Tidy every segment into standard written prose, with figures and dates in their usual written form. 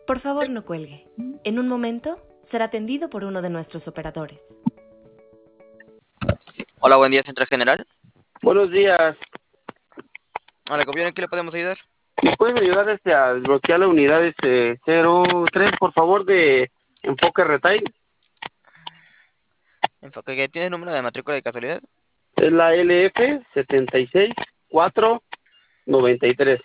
Por favor, no cuelgue. En un momento será atendido por uno de nuestros operadores. Hola, buen día, Central General. Buenos días. Hola, compañero, ¿en qué le podemos ayudar? ¿Me pueden ayudar a desbloquear la unidad 03, por favor, de Enfoque Retail? Enfoque, ¿que ¿tienes número de matrícula de casualidad? Es la LF 76493.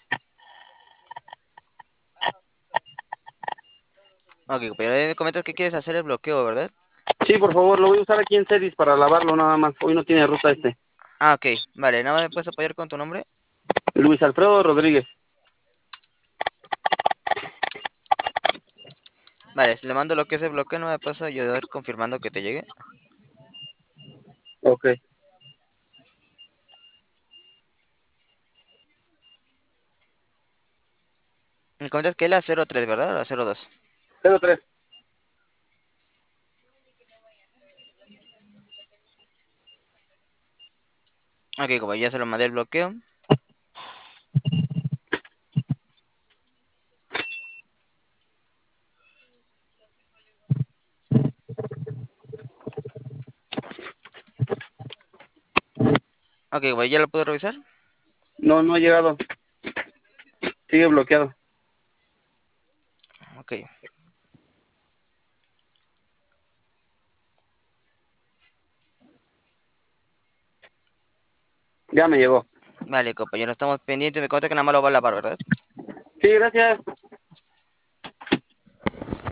Ok, compañero, me comentas que quieres hacer el bloqueo, ¿verdad? Sí, por favor, lo voy a usar aquí en Cedis para lavarlo nada más. Hoy no tiene ruta este. Ah, ok, vale, nada más me puedes apoyar con tu nombre. Luis Alfredo Rodríguez. Vale, si le mando lo que es el bloqueo, no me puedes ayudar confirmando que te llegue. Ok. Me comentas que es la 03, ¿verdad? O la 02. 03. Ok, compañero, ya se lo mandé el bloqueo. Ok, compañero, ¿ya lo puedo revisar? No, no ha llegado. Sigue bloqueado. Ok, Ya me llegó. vale, compañero, estamos pendientes. Me comenta que nada más lo va a lavar, ¿verdad? Sí, gracias.